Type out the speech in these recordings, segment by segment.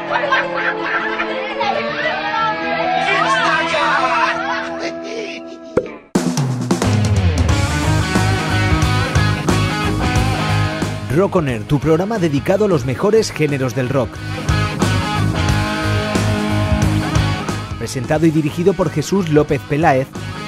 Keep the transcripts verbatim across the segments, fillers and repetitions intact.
Rock On Air, tu programa dedicado a los mejores géneros del rock. Presentado y dirigido por Jesús López Peláez.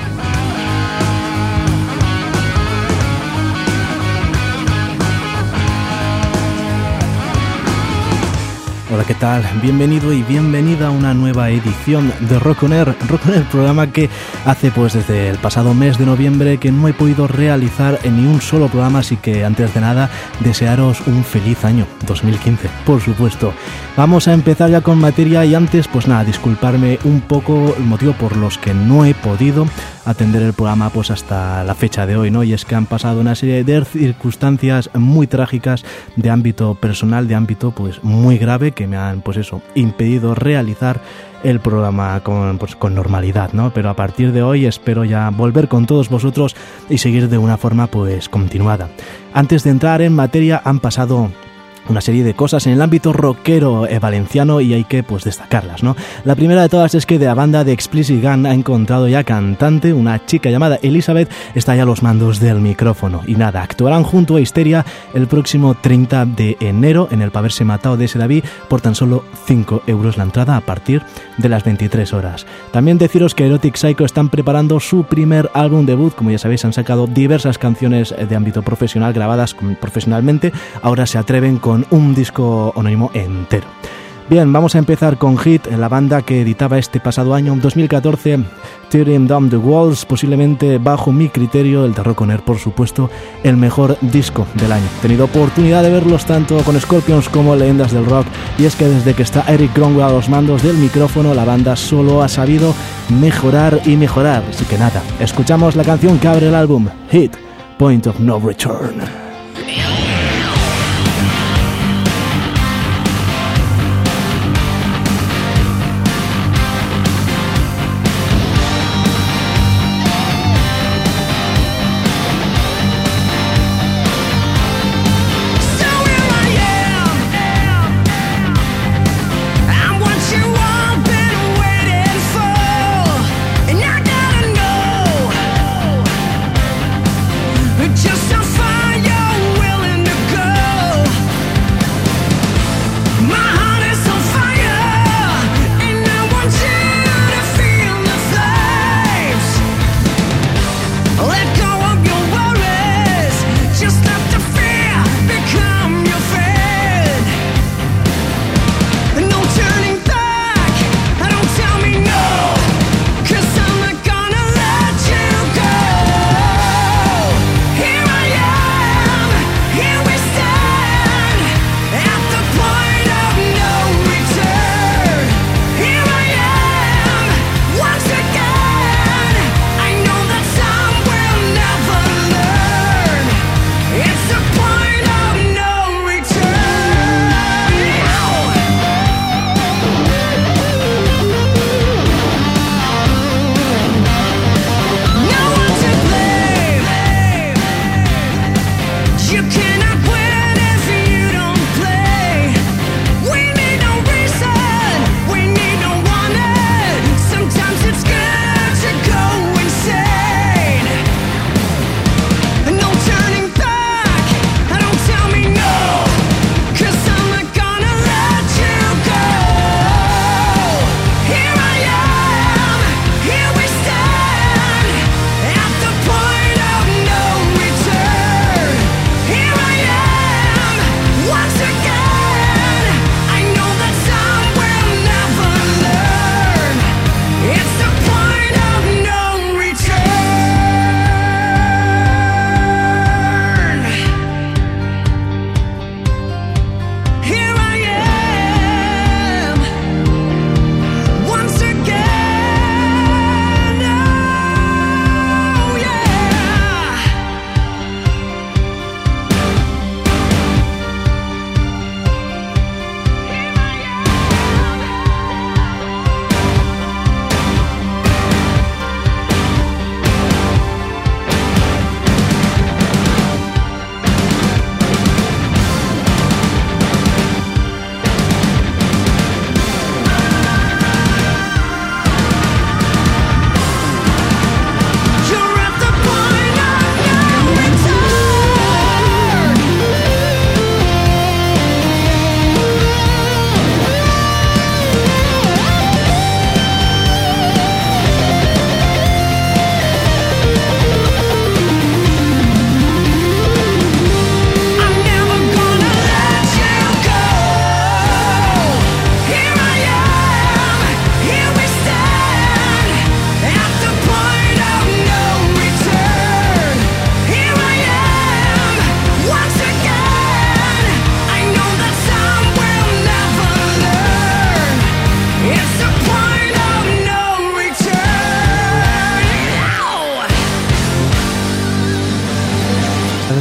Hola, ¿qué tal? Bienvenido y bienvenida a una nueva edición de Rock On Air. Rock On Air, programa que hace pues desde el pasado mes de noviembre que no he podido realizar en ni un solo programa, así que antes de nada desearos un feliz año dos mil quince, por supuesto. Vamos a empezar ya con materia y antes pues nada, disculparme un poco el motivo por los que no he podido atender el programa pues hasta la fecha de hoy, ¿no? Y es que han pasado una serie de circunstancias muy trágicas de ámbito personal, de ámbito pues muy grave, que me han pues eso, impedido realizar el programa con, pues, con normalidad, ¿no? Pero a partir de hoy espero ya volver con todos vosotros y seguir de una forma pues continuada. Antes de entrar en materia, han pasado una serie de cosas en el ámbito rockero eh, valenciano y hay que pues destacarlas, ¿no? La primera de todas es que de la banda de Explicit Gun ha encontrado ya cantante, una chica llamada Elizabeth, está ya a los mandos del micrófono y nada, actuarán junto a Histeria el próximo treinta de enero en el Paverse Matao de Sedaví por tan solo cinco euros la entrada a partir de las veintitrés horas. También deciros que Erotic Psycho están preparando su primer álbum debut, como ya sabéis han sacado diversas canciones de ámbito profesional grabadas profesionalmente, ahora se atreven con un disco anónimo entero. Bien, vamos a empezar con Hit, la banda que editaba este pasado año, dos mil catorce, Tearing Down the Walls, posiblemente bajo mi criterio, el de Rock On Air, por supuesto, el mejor disco del año. He tenido oportunidad de verlos tanto con Scorpions como Leyendas del Rock, y es que desde que está Eric Cromwell a los mandos del micrófono, la banda solo ha sabido mejorar y mejorar. Así que nada, escuchamos la canción que abre el álbum, Hit, Point of No Return. Just to find your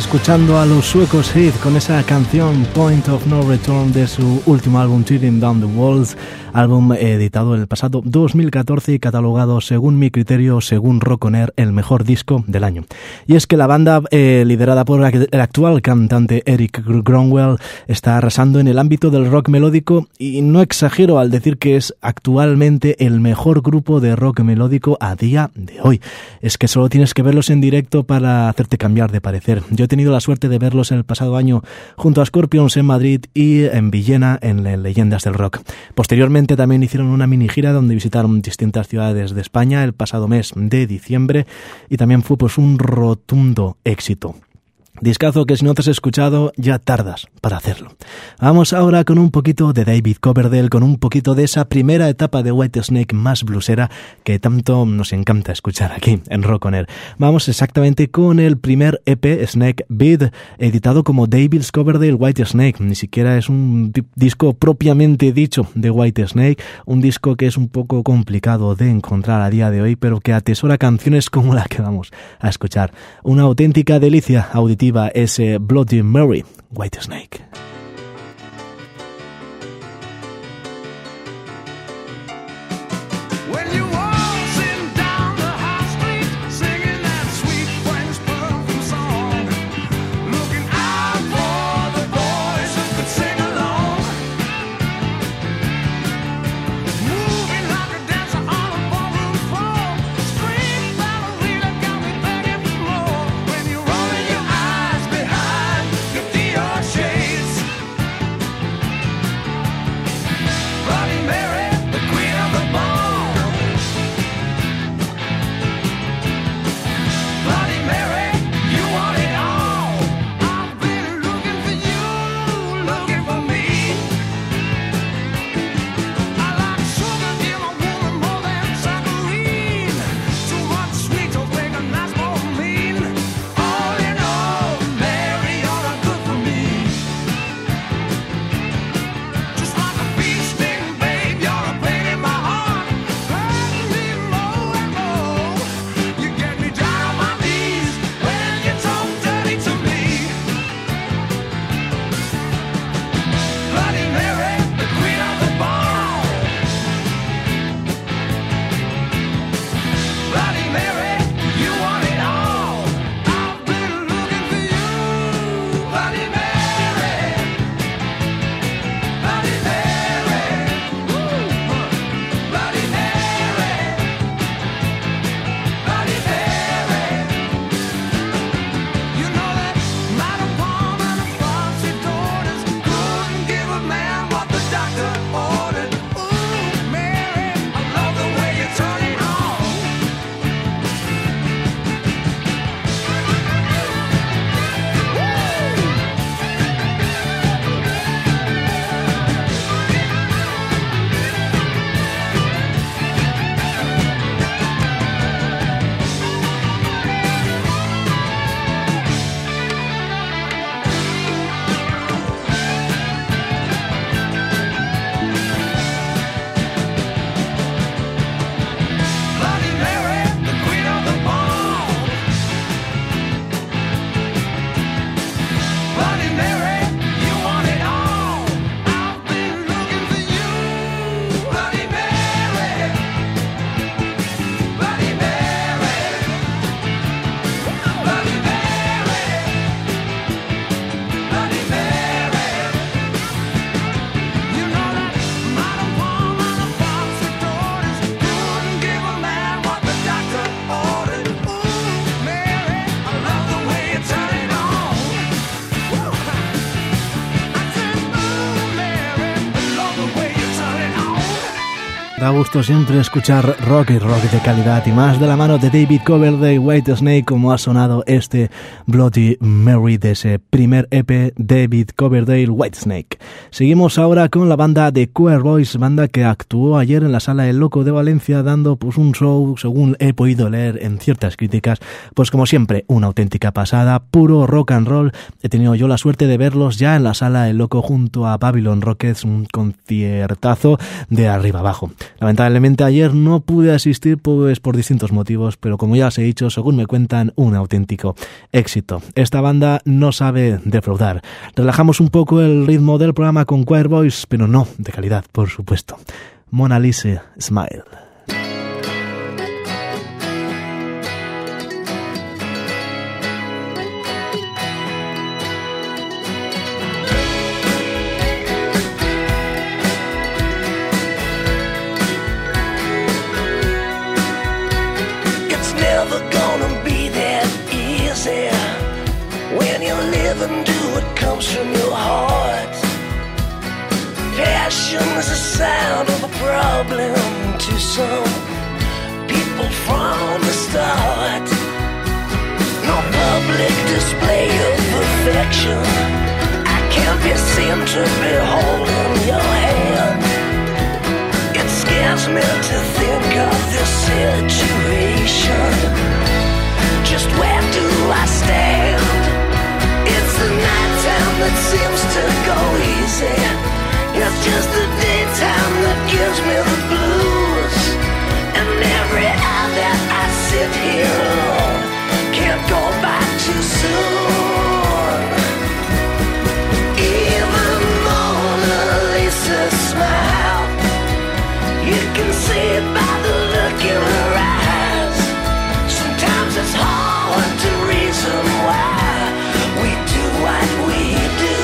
escuchando a los suecos Hit con esa canción Point of No Return de su último álbum Tearing Down the Walls, álbum editado el pasado dos mil catorce y catalogado, según mi criterio, según Rock On Air, el mejor disco del año. Y es que la banda, eh, liderada por el actual cantante Eric Grönwall, está arrasando en el ámbito del rock melódico, y no exagero al decir que es actualmente el mejor grupo de rock melódico a día de hoy. Es que solo tienes que verlos en directo para hacerte cambiar de parecer. Yo he tenido la suerte de verlos el pasado año junto a Scorpions en Madrid y en Villena en Leyendas del Rock. Posteriormente también hicieron una mini gira donde visitaron distintas ciudades de España el pasado mes de diciembre, y también fue pues un rotundo éxito. Discazo que si no te has escuchado ya tardas para hacerlo. Vamos ahora con un poquito de David Coverdale, con un poquito de esa primera etapa de Whitesnake más bluesera que tanto nos encanta escuchar aquí en Rock On Air. Vamos exactamente con el primer E P, Snake Beat, editado como David Coverdale Whitesnake. Ni siquiera es un disco propiamente dicho de Whitesnake, un disco que es un poco complicado de encontrar a día de hoy, pero que atesora canciones como la que vamos a escuchar. Una auténtica delicia auditiva, ese Bloody Mary, Whitesnake. Da gusto siempre escuchar rock y rock de calidad, y más de la mano de David Coverdale Whitesnake, como ha sonado este Bloody Mary de ese primer E P, David Coverdale Whitesnake. Seguimos ahora con la banda de Queer Boys, banda que actuó ayer en la Sala El Loco de Valencia, dando pues un show, según he podido leer en ciertas críticas, pues como siempre, una auténtica pasada, puro rock and roll. He tenido yo la suerte de verlos ya en la Sala El Loco junto a Babylon Rockets, un conciertazo de arriba abajo. Lamentablemente ayer no pude asistir pues por distintos motivos, pero como ya os he dicho, según me cuentan, un auténtico éxito. Esta banda no sabe defraudar. Relajamos un poco el ritmo del programa con Choir Boys, pero no de calidad, por supuesto. Mona Lisa, Smile. From your heart, passion is the sound of a problem to some people from the start. No public display of affection. I can't be seen to be holding your hand. It scares me to think of this situation. Just where do I stand? It's the nighttime that seems to go easy. It's just the daytime that gives me the blues. And every hour that I sit here alone can't go by too soon. Even Mona Lisa smile, you can see it by the look in her eyes. Sometimes it's hard to reason why we do what we do.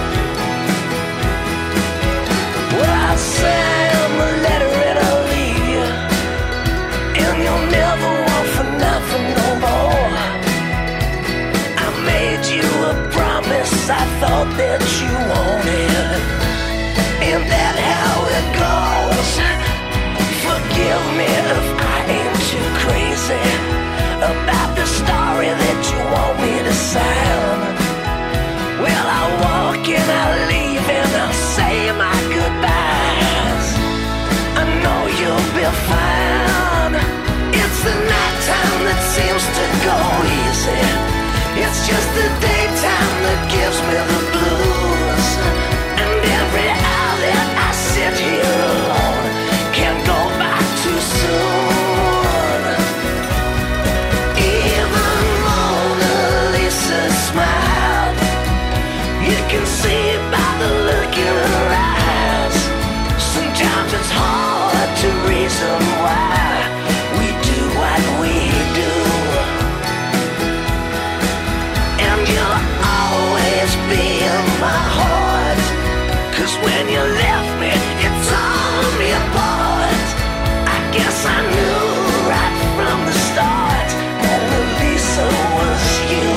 Well, I'll sign the letter and I'll leave you, and you'll never want for nothing no more. I made you a promise I thought that you wanted. Ain't that how it goes? Forgive me if I ain't too crazy about the story that you want me to sign. Well, I'll walk and I'll leave and I'll say my goodbyes. I know you'll be fine. It's the nighttime that seems to go easy. It's just the daytime that gives me the blues. And every hour that I sit here alone can't go by too soon. Even Mona Lisa smile, you can see it by the look in her eyes. Sometimes it's hard to reason why we do what we do. And you'll always be in my heart, 'cause when you left me, it tore me apart. I guess I knew right from the start Mona Lisa was you.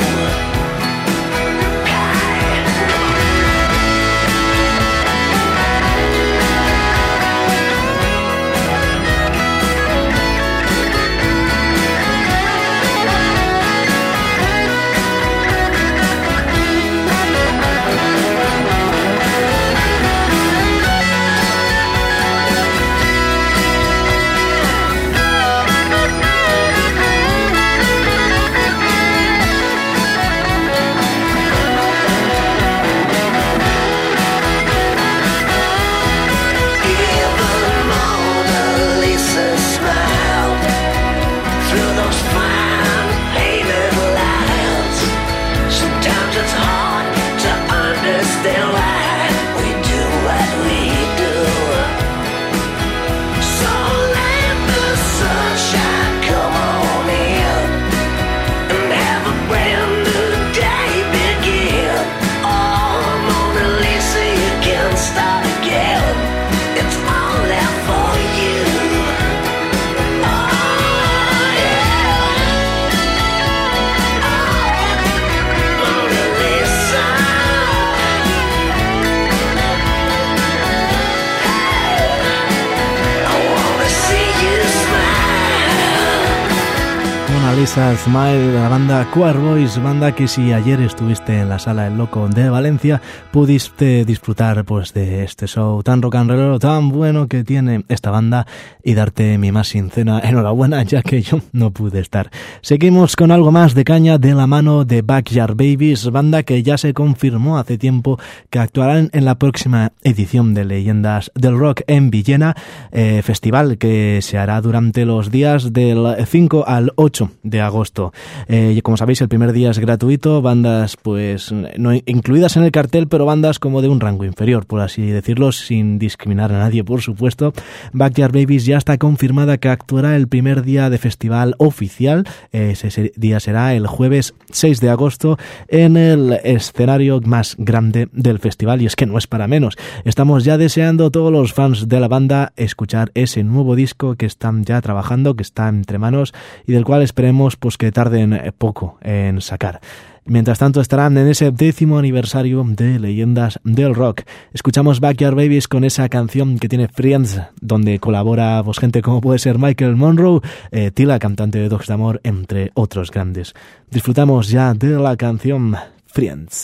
Lisa Smile de la banda Queerboys, banda que si ayer estuviste en la Sala El Loco de Valencia pudiste disfrutar pues de este show tan rock and roll, tan bueno que tiene esta banda y darte mi más sincera enhorabuena ya que yo no pude estar. Seguimos con algo más de caña de la mano de Backyard Babies, banda que ya se confirmó hace tiempo que actuarán en la próxima edición de Leyendas del Rock en Villena, eh, festival que se hará durante los días del cinco al ocho de agosto. Eh, como sabéis, el primer día es gratuito, bandas pues no incluidas en el cartel, pero bandas como de un rango inferior, por así decirlo, sin discriminar a nadie, por supuesto. Backyard Babies ya está confirmada que actuará el primer día de festival oficial. Ese día será el jueves seis de agosto en el escenario más grande del festival, y es que no es para menos. Estamos ya deseando todos los fans de la banda escuchar ese nuevo disco que están ya trabajando, que está entre manos y del cual esperemos pues que tarden poco en sacar. Mientras tanto estarán en ese décimo aniversario de Leyendas del Rock. Escuchamos Backyard Babies con esa canción que tiene Friends, donde colabora pues, gente como puede ser Michael Monroe, eh, Tila, cantante de Dogs d'Amor, entre otros grandes. Disfrutamos ya de la canción Friends.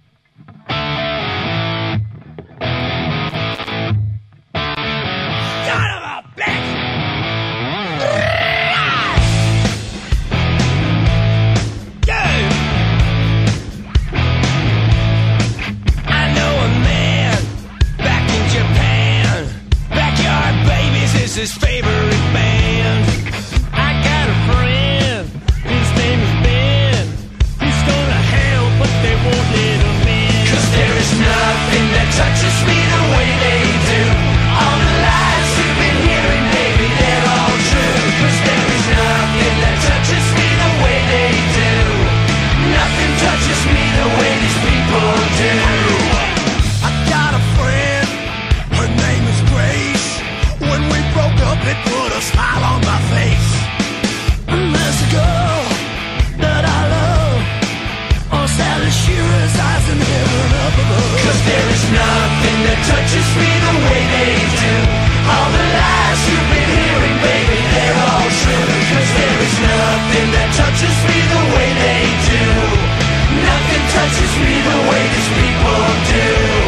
His favorite band. I got a friend, his name is Ben. He's gonna help, but they won't let him in. 'Cause there is nothing that touches me the way they do. All the lies you've been hearing, baby, they're all true. 'Cause there is nothing that touches me the way they do. Nothing touches me the way these people do. I got a friend, her name is Grace. When we broke up, it put a smile on my face. There's a girl that I love, on Sally Shearer's eyes in heaven up above. 'Cause there is nothing that touches me the way they do. All the lies you've been hearing, baby, they're all true. 'Cause there is nothing that touches me the way they do. Nothing touches me the way these people do.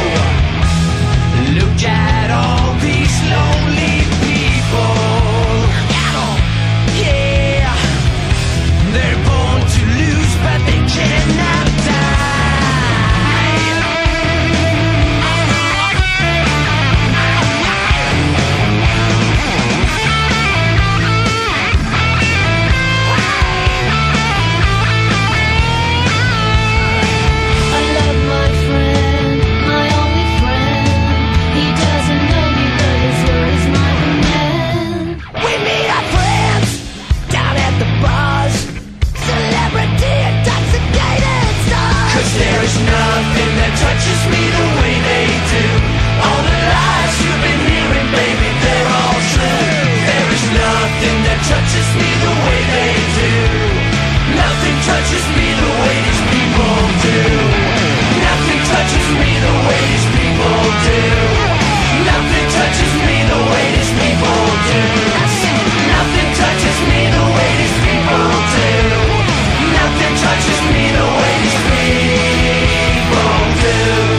Look at all these lonely people. Yeah, they're born to lose, but they cannot die. There is nothing that touches me the way they do. All the lies you've been hearing, baby, they're all true. There is nothing that touches me the way they do. Nothing touches me the way these people do. Nothing touches me the way these people do. Nothing touches me the way these people do. Nothing touches me the way these people do. Nothing touches me the way these people do.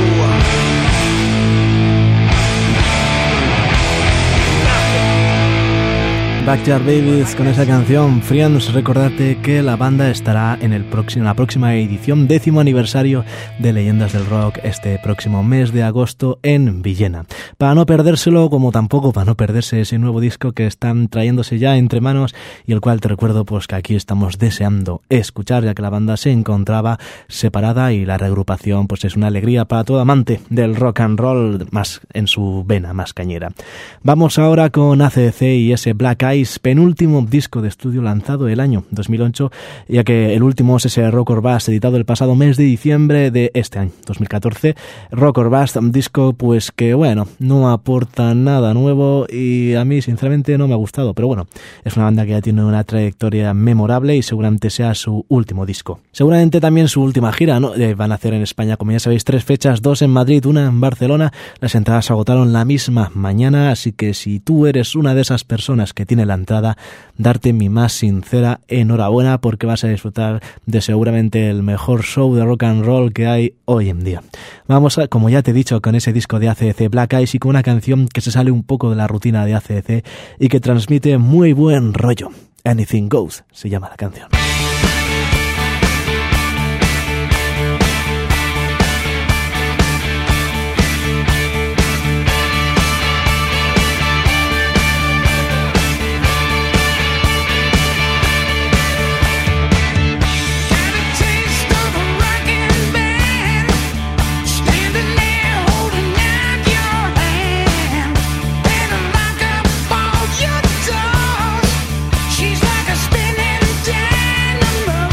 Backyard Babies con esa canción Friends. Recordarte que la banda estará en el próximo, la próxima edición, décimo aniversario de Leyendas del Rock, este próximo mes de agosto en Villena. Para no perdérselo, como tampoco para no perderse ese nuevo disco que están trayéndose ya entre manos y el cual te recuerdo pues que aquí estamos deseando escuchar, ya que la banda se encontraba separada y la reagrupación pues es una alegría para todo amante del rock and roll más en su vena más cañera. Vamos ahora con A C D C y ese Black Eyes, penúltimo disco de estudio lanzado el año dos mil ocho, ya que el último es ese Rock or Bust editado el pasado mes de diciembre de este año, dos mil catorce. Rock or Bust, un disco pues que bueno, no aporta nada nuevo y a mí sinceramente no me ha gustado, pero bueno, es una banda que ya tiene una trayectoria memorable y seguramente sea su último disco. Seguramente también su última gira, ¿no? Eh, van a hacer en España, como ya sabéis, tres fechas, dos en Madrid, una en Barcelona. Las entradas se agotaron la misma mañana, así que si tú eres una de esas personas que tiene la entrada, darte mi más sincera enhorabuena porque vas a disfrutar de seguramente el mejor show de rock and roll que hay hoy en día. Vamos a, como ya te he dicho, con ese disco de A C D C Black Eyes y con una canción que se sale un poco de la rutina de A C D C y que transmite muy buen rollo. Anything Goes se llama la canción. She's like a spinning dynamo.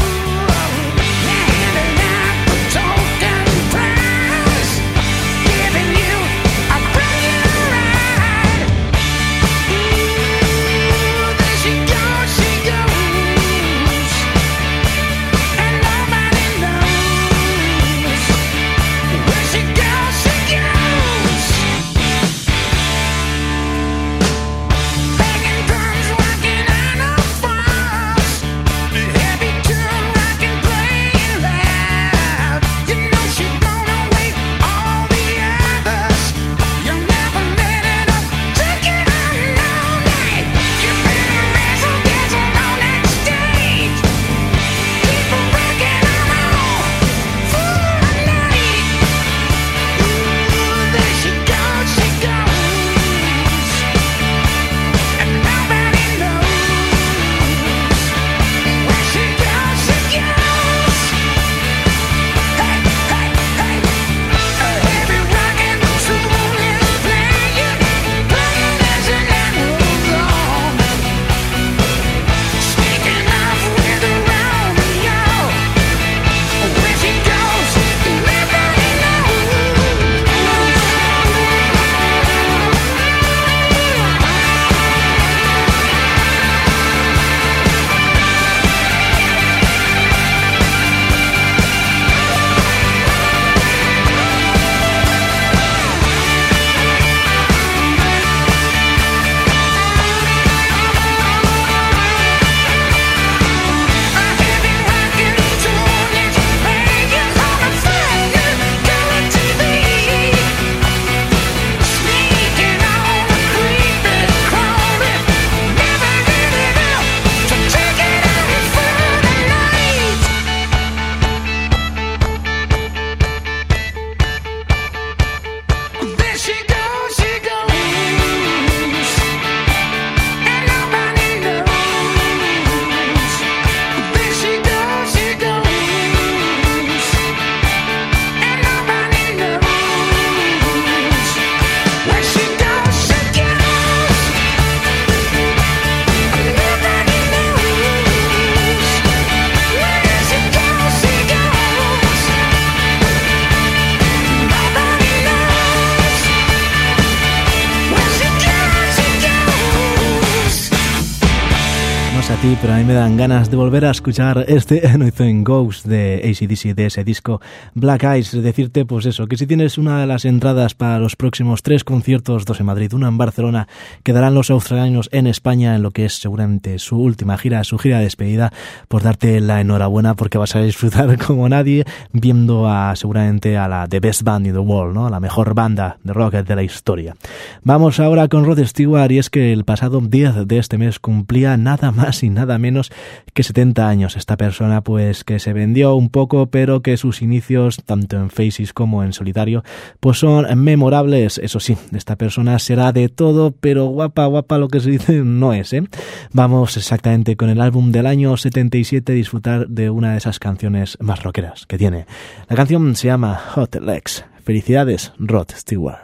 a ti, pero a mí me dan ganas de volver a escuchar este Anything Goes de A C D C, de ese disco Black Eyes. Decirte, pues eso, que si tienes una de las entradas para los próximos tres conciertos, dos en Madrid, una en Barcelona, que darán los australianos en España en lo que es seguramente su última gira, su gira de despedida, pues darte la enhorabuena porque vas a disfrutar como nadie viendo a seguramente a la The Best Band in the World, ¿no? La mejor banda de rock de la historia. Vamos ahora con Rod Stewart, y es que el pasado diez de este mes cumplía nada más y nada menos que setenta años. Esta persona pues que se vendió un poco, pero que sus inicios tanto en Faces como en solitario pues son memorables. Eso sí, esta persona será de todo, pero guapa guapa lo que se dice no es, ¿eh? Vamos exactamente con el álbum del año setenta y siete, disfrutar de una de esas canciones más rockeras que tiene. La canción se llama Hot Legs. Felicidades, Rod Stewart.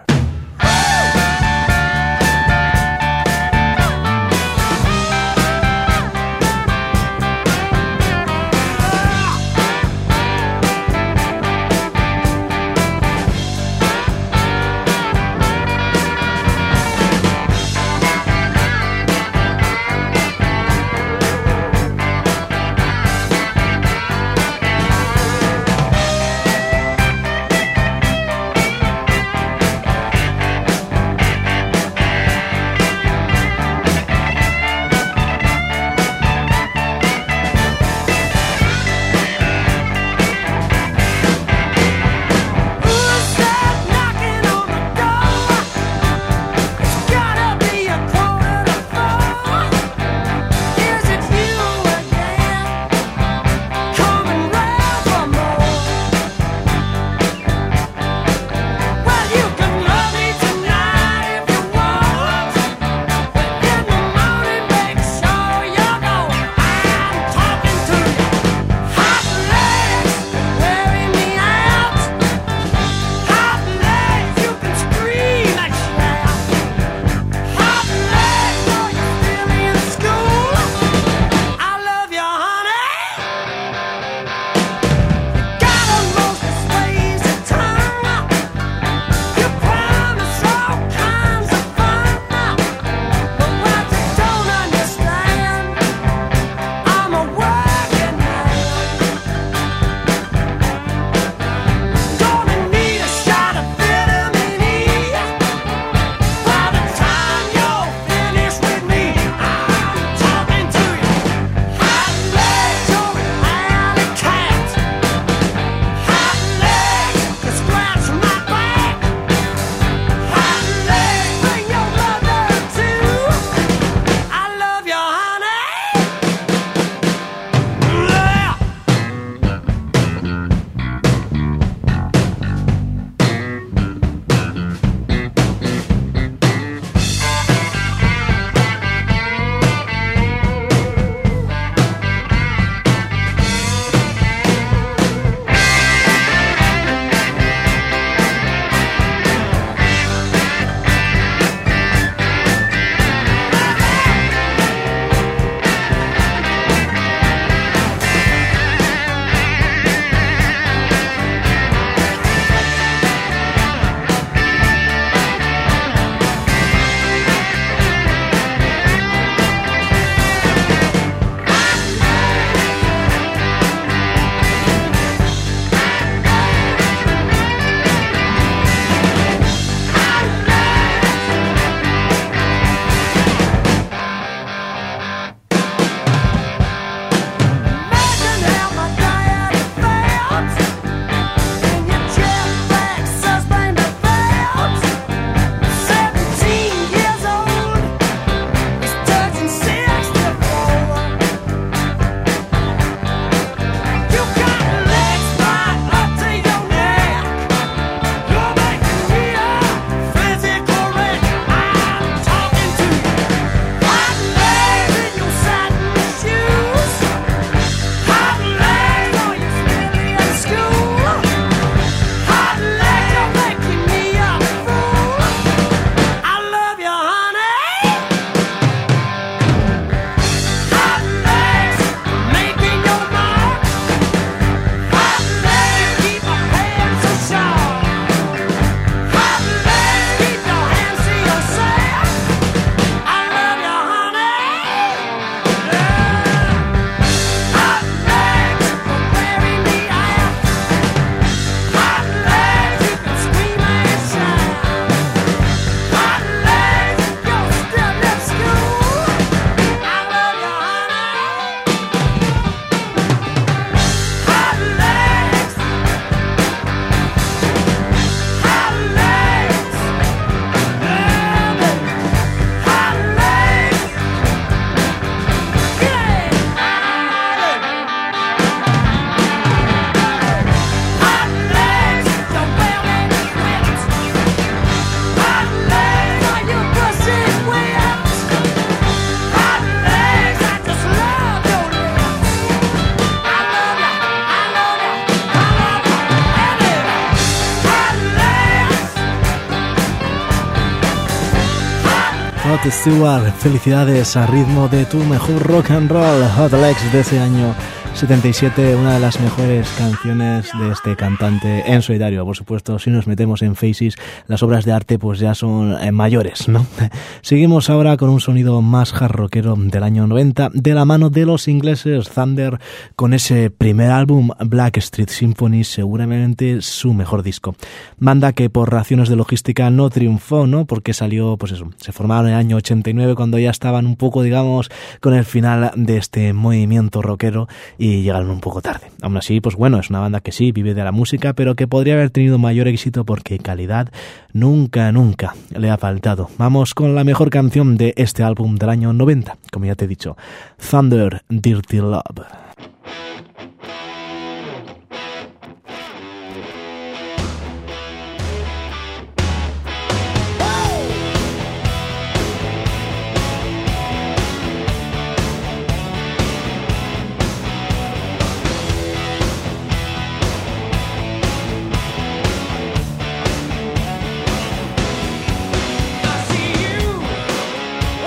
Rod Stewart, felicidades a ritmo de tu mejor rock and roll, Hot Legs de ese año setenta y siete, una de las mejores canciones de este cantante en solitario. Por supuesto, si nos metemos en Faces, las obras de arte pues ya son eh, mayores, ¿no? Seguimos ahora con un sonido más hard rockero del año noventa, de la mano de los ingleses Thunder, con ese primer álbum Black Street Symphony, seguramente su mejor disco. Banda que por razones de logística no triunfó, ¿no? Porque salió, pues eso, se formaron en el año ochenta y nueve, cuando ya estaban un poco, digamos, con el final de este movimiento rockero, y llegaron un poco tarde. Aún así, pues bueno, es una banda que sí vive de la música, pero que podría haber tenido mayor éxito porque calidad nunca, nunca le ha faltado. Vamos con la mejor canción de este álbum del año noventa, como ya te he dicho, Thunder, Dirty Love.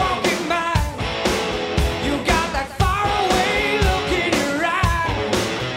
You got that faraway look in your eye.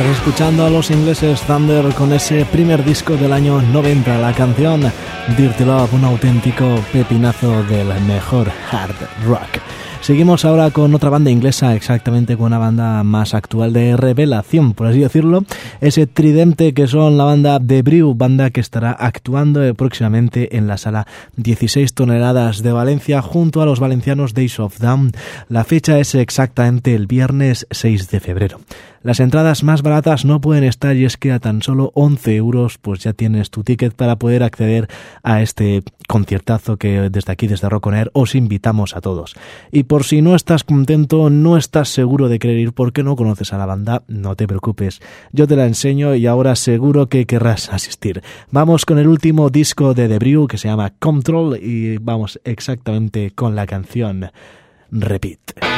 Estás escuchando a los ingleses Thunder con ese primer disco del año noventa, la canción Dirty Love, un auténtico pepinazo del mejor hard rock. Seguimos ahora con otra banda inglesa, exactamente con una banda más actual de revelación, por así decirlo. Ese tridente que son la banda The Brew, banda que estará actuando próximamente en la sala dieciséis toneladas de Valencia junto a los valencianos Days of Dawn. La fecha es exactamente el viernes seis de febrero. Las entradas más baratas no pueden estar y es que a tan solo once euros pues ya tienes tu ticket para poder acceder a este conciertazo que desde aquí, desde Rock On Air, os invitamos a todos. Y por si no estás contento, no estás seguro de querer ir porque no conoces a la banda, no te preocupes. Yo te la enseño y ahora seguro que querrás asistir. Vamos con el último disco de The Brew que se llama Control y vamos exactamente con la canción Repeat.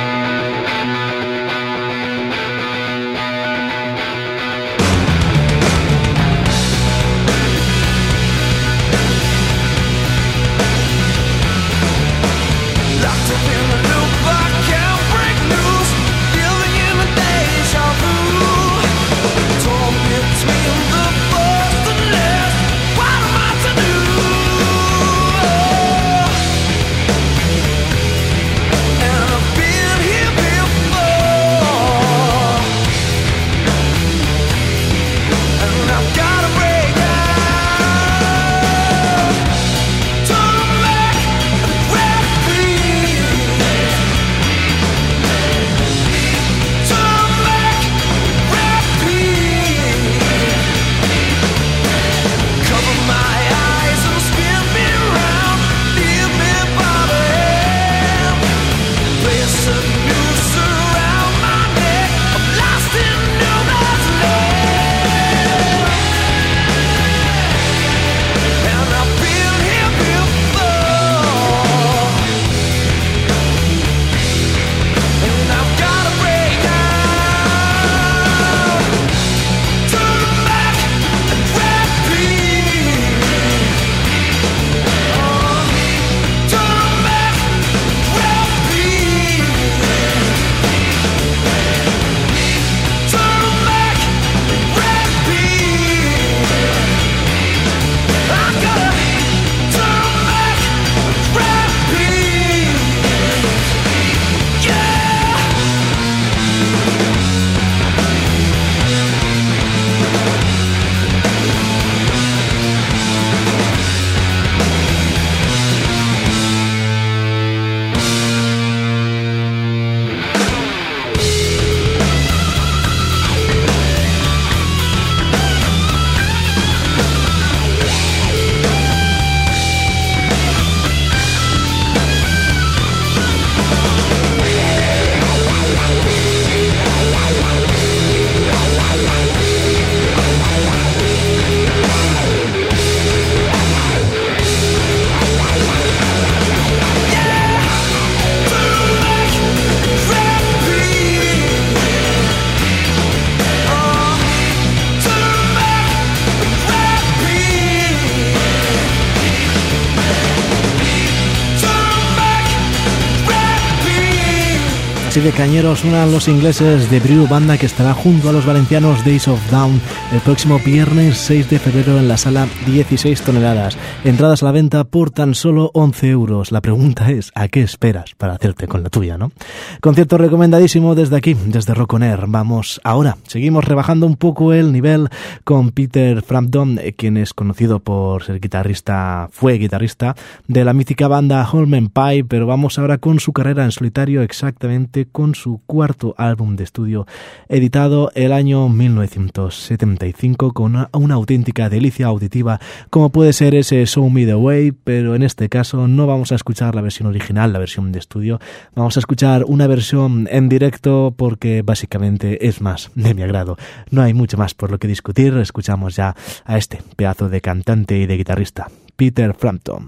Así de cañeros suenan los ingleses de Brew, banda que estará junto a los valencianos Days of Dawn el próximo viernes seis de febrero en la sala dieciséis toneladas. Entradas a la venta por tan solo once euros. La pregunta es, ¿a qué esperas para hacerte con la tuya, no? Concierto recomendadísimo desde aquí, desde Rock On Air. Vamos ahora, seguimos rebajando un poco el nivel con Peter Frampton, quien es conocido por ser guitarrista, fue guitarrista de la mítica banda Holman Pie, pero vamos ahora con su carrera en solitario, exactamente con su cuarto álbum de estudio editado el año mil novecientos setenta y cinco con una, una auténtica delicia auditiva como puede ser ese Show Me The Way, pero en este caso no vamos a escuchar la versión original, la versión de estudio, vamos a escuchar una versión en directo porque básicamente es más de mi agrado. No hay mucho más por lo que discutir, escuchamos ya a este pedazo de cantante y de guitarrista, Peter Frampton.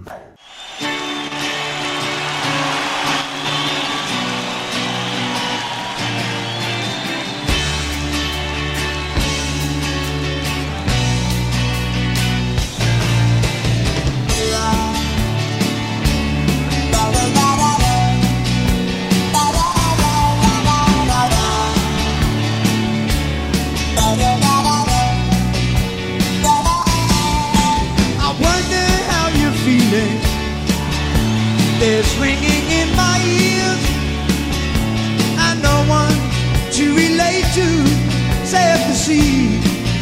Bye. There's ringing in my ears and no one to relate to save the sea.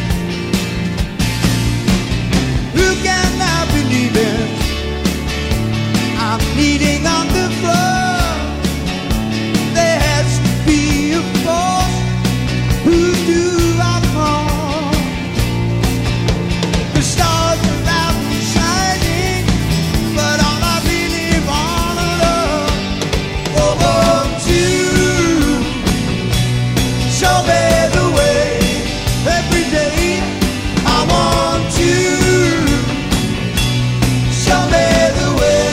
Who can I believe in? I'm bleeding on the floor. There has to be a force who do I call. The stars are out and shining, but all I really wanna love over to show me the way every day. I want to show me the way.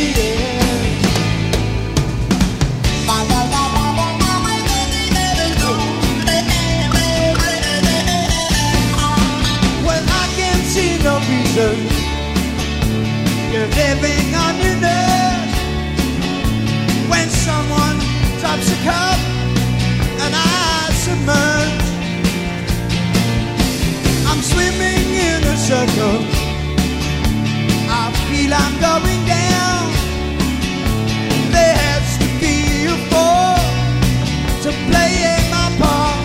When I can see no reason, you're living on your nerves. When someone drops a cup and I submerge, I'm swimming in a circle. I feel I'm going down. There has to be a force to play in my part.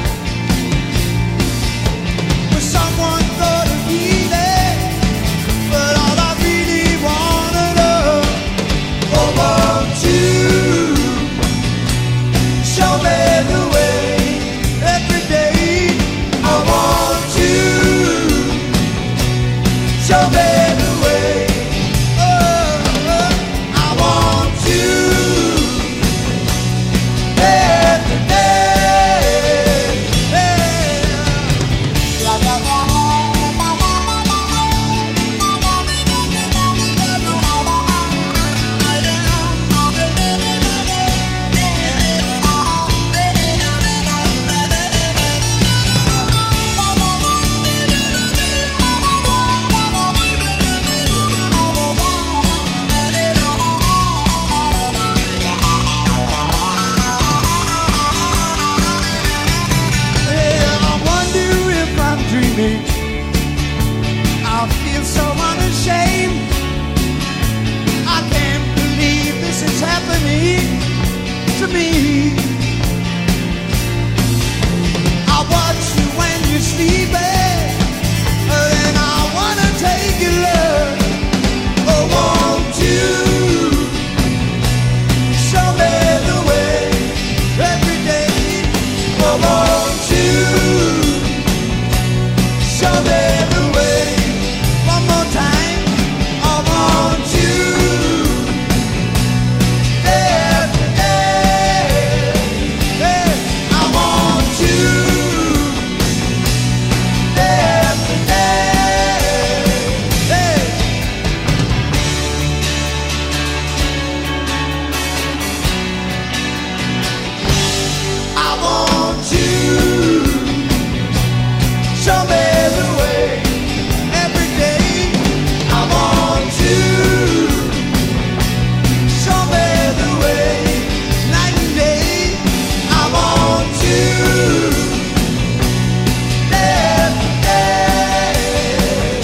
For someone thought of healing, but all I really wanna know, oh, won't you show me the way every day? I want you show me the way. Oh, oh, I want you every day. Yeah, I wonder if I'm dreaming. I feel so unashamed. I can't believe this is happening to me. I watch you when you're sleeping, and I wanna take your love. Oh, won't you show me the way every day? Oh, won't you show me the way one more time? I want you every day. Hey, I want you every day. Hey. I want you show me the way every day. I want you show me the way night and day. I want you every day.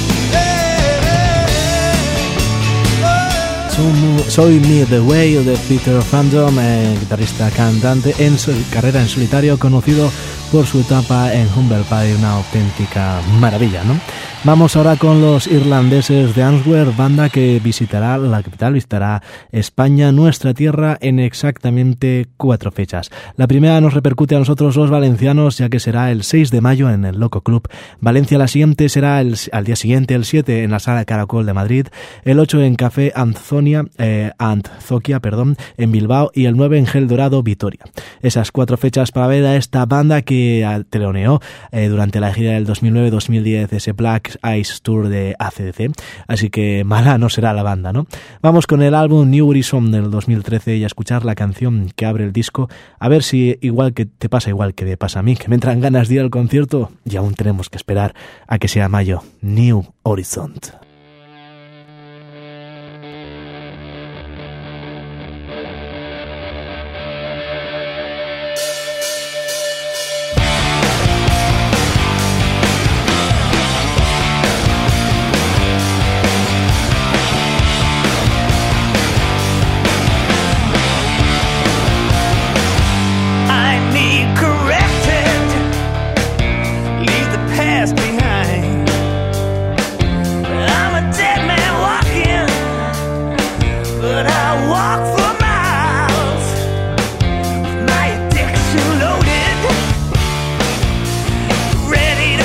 Hey, Show Show Me The Way de Peter Phantom, eh, guitarrista cantante en su carrera en solitario, conocido por su etapa en Humble Pie, una auténtica maravilla, ¿no? Vamos ahora con los irlandeses de Answer, banda que visitará la capital, visitará España, nuestra tierra, en exactamente cuatro fechas. La primera nos repercute a nosotros los valencianos, ya que será el seis de mayo en el Loco Club. Valencia, la siguiente será el, al día siguiente, el siete, en la Sala Caracol de Madrid, el ocho en Café Anzonia, eh, Antzoquia, perdón, en Bilbao, y el nueve en Gel Dorado, Vitoria. Esas cuatro fechas para ver a esta banda que teloneó eh, durante la gira del dos mil nueve dos mil diez, ese Black Ice Tour de A C D C, así que mala no será la banda, ¿no? Vamos con el álbum New Horizon del dos mil trece y a escuchar la canción que abre el disco, a ver si igual que te pasa igual que me pasa a mí, que me entran ganas de ir al concierto y aún tenemos que esperar a que sea mayo. New Horizon. I walk for miles with my addiction loaded, ready to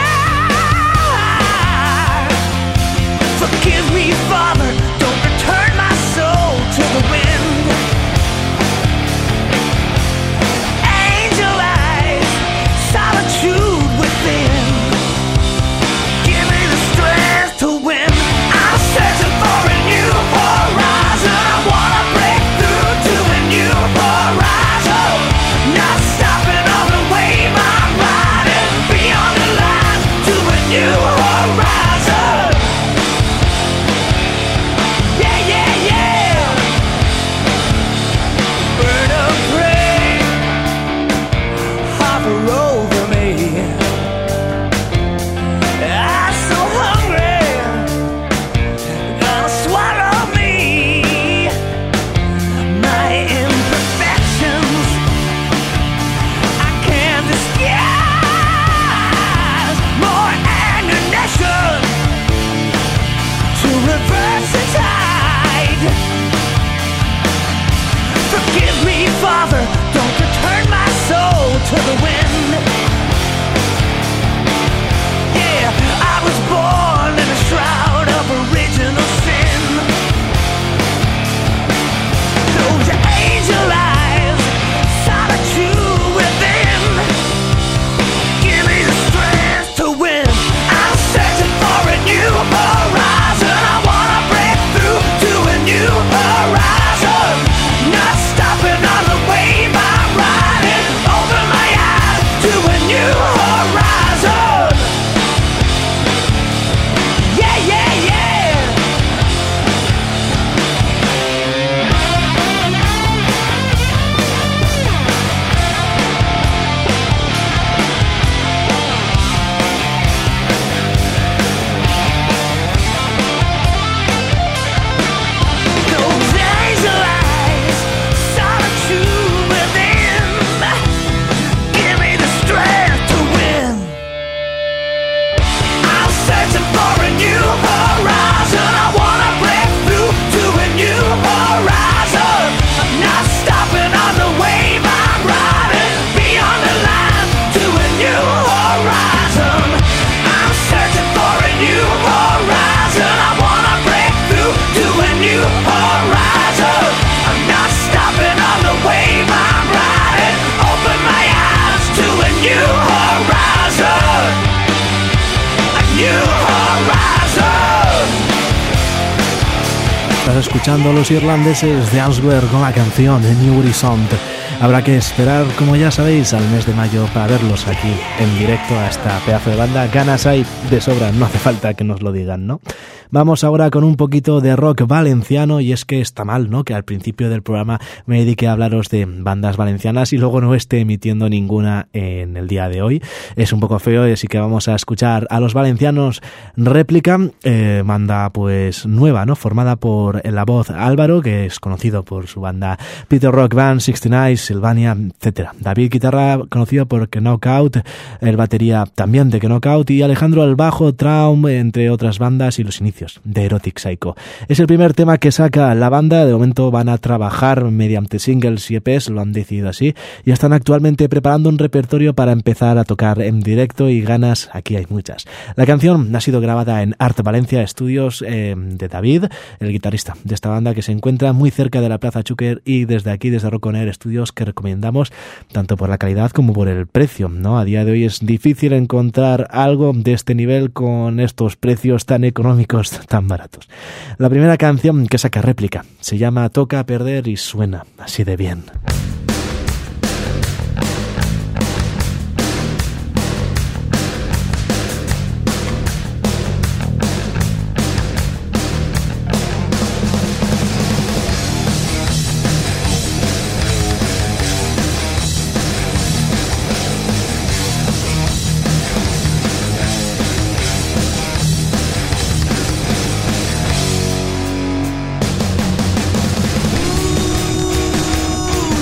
fly. Forgive me, Father, don't return my soul to the wind. Angel eyes, solitude within. Give me the strength to win. I'm searching for a new horizon. I wanna break through to a new horizon. Not stopping on the wave I'm riding. Beyond the line to a new horizon. Yeah, yeah, yeah. Bird of prey, hover over me. I'm so hungry, gonna swallow me. My imperfections I can't disguise. More ammunition to reverse the tide. Forgive me, Father, don't return my soul to the wind. Yeah, I was born in a shroud of original sin. Those angel eyes, solitude within. Give me the strength to win. I'm searching for a new horizon. I wanna break through to a new horizon. Not stopping on the wave I'm riding. Open my eyes to a new horizon. Yeah, yeah, yeah. Those angel eyes, solitude within. Give me the strength to win. I'm searching for a new horizon. I wanna break through to a new horizon. I'm not stopping on the wave I'm riding. Beyond the line to a new horizon. I'm searching for a new horizon. I wanna break through to a new horizon. I'm not stopping on the wave I'm riding. Open my eyes to a new horizon. A new horizon. Estás escuchando a los irlandeses de Answer con la canción New Horizon. Habrá que esperar, como ya sabéis, al mes de mayo para verlos aquí en directo a esta pedazo de banda. Ganas hay de sobra, no hace falta que nos lo digan, ¿no? Vamos ahora con un poquito de rock valenciano, y es que está mal, ¿no?, que al principio del programa me dedique a hablaros de bandas valencianas y luego no esté emitiendo ninguna en el día de hoy. Es un poco feo, así que vamos a escuchar a los valencianos Réplica, eh, banda pues nueva, ¿no?, formada por la voz Álvaro, que es conocido por su banda Peter Rock Band, sesenta y nueve, Silvania, etcétera. David guitarra, conocido por Knockout, el batería también de Knockout, y Alejandro al bajo, Traum, entre otras bandas, y los inicios de Erotic Psycho. Es el primer tema que saca la banda. De momento van a trabajar mediante singles y E Pes, lo han decidido así, y están actualmente preparando un repertorio para empezar a tocar en directo, y ganas aquí hay muchas. La canción ha sido grabada en Art Valencia Studios eh, de David, el guitarrista de esta banda, que se encuentra muy cerca de la Plaza Xúquer, y desde aquí, desde Rock On Air Studios, que recomendamos tanto por la calidad como por el precio, ¿no? A día de hoy es difícil encontrar algo de este nivel con estos precios tan económicos, tan baratos. La primera canción que saca Réplica se llama Toca Perder, y suena así de bien. Ooh,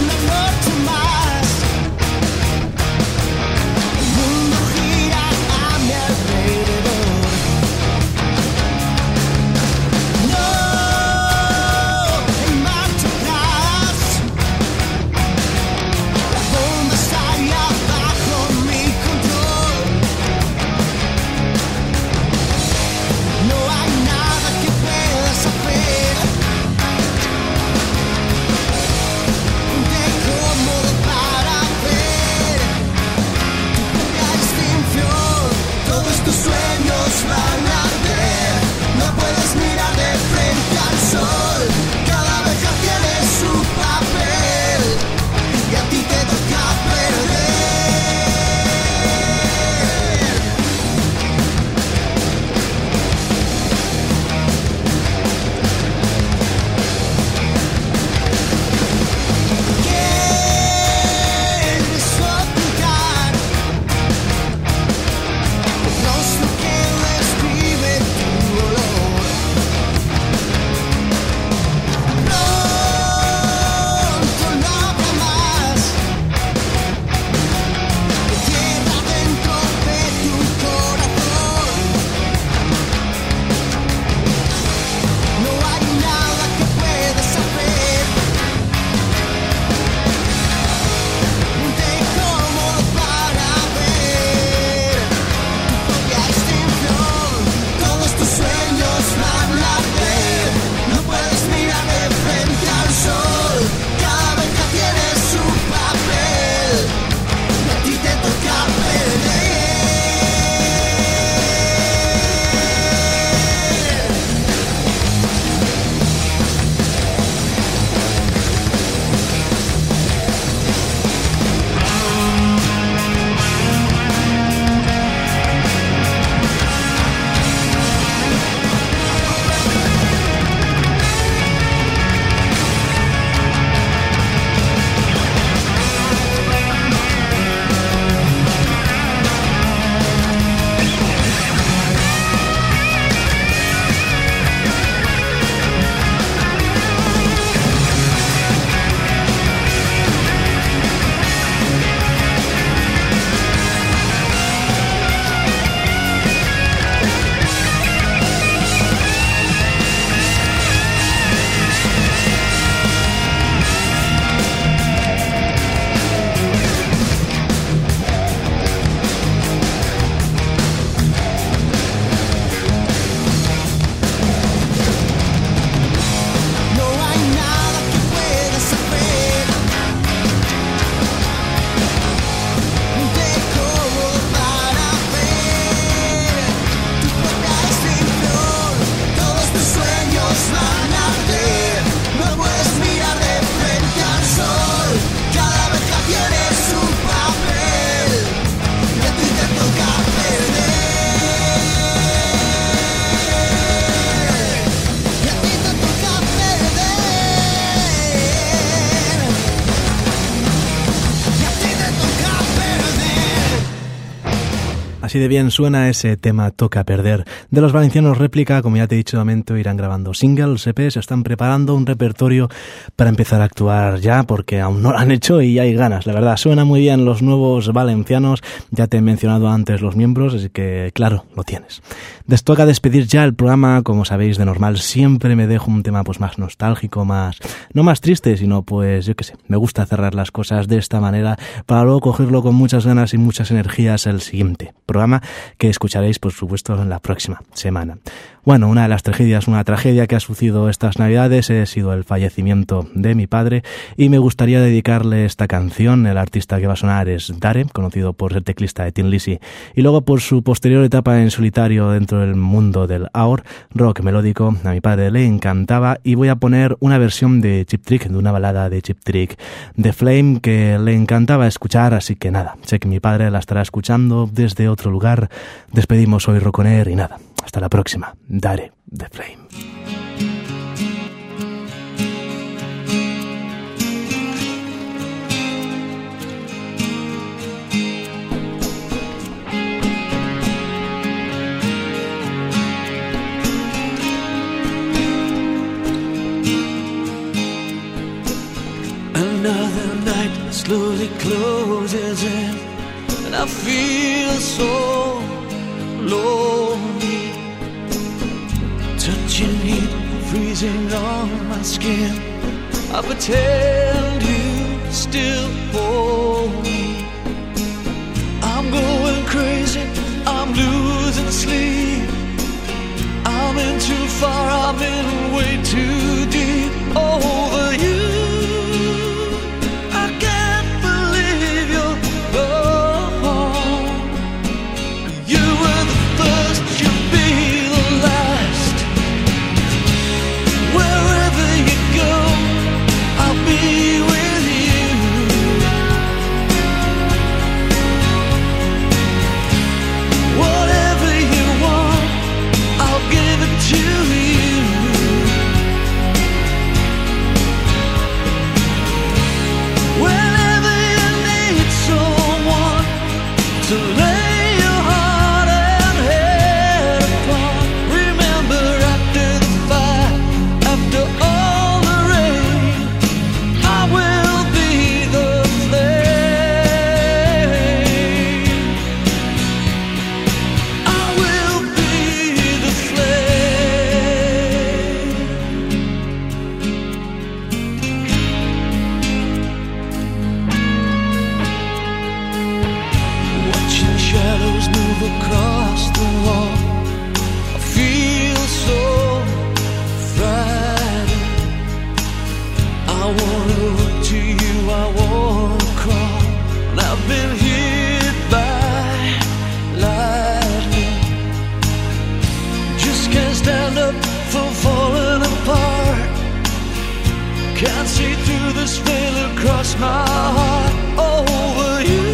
Así de bien suena ese tema Toca Perder. De los valencianos Réplica, como ya te he dicho, de momento irán grabando singles, E Pes, están preparando un repertorio para empezar a actuar ya, porque aún no lo han hecho y hay ganas. La verdad, suena muy bien los nuevos valencianos. Ya te he mencionado antes los miembros, así que claro, lo tienes. Les toca despedir ya el programa. Como sabéis, de normal siempre me dejo un tema pues más nostálgico, más no más triste, sino pues yo qué sé, me gusta cerrar las cosas de esta manera para luego cogerlo con muchas ganas y muchas energías el siguiente programa, que escucharéis por supuesto en la próxima semana. Bueno, una de las tragedias, una tragedia que ha sucedido estas navidades ha sido el fallecimiento de mi padre, y me gustaría dedicarle esta canción. El artista que va a sonar es Dare, conocido por ser teclista de Tin Lizzy y luego por su posterior etapa en solitario dentro del mundo del Aor, rock melódico. A mi padre le encantaba, y voy a poner una versión de Cheap Trick, de una balada de Cheap Trick, The Flame, que le encantaba escuchar, así que nada, sé que mi padre la estará escuchando desde otro lugar. Despedimos hoy Rock On Air y nada, hasta la próxima. Dare, The Flame. Another night slowly closes in, and I feel so lonely. Touching heat freezing on my skin, I pretend you still hold me. I'm going crazy, I'm losing sleep. I'm in too far, I'm in way too deep over you. Can't see through this veil across my heart over you.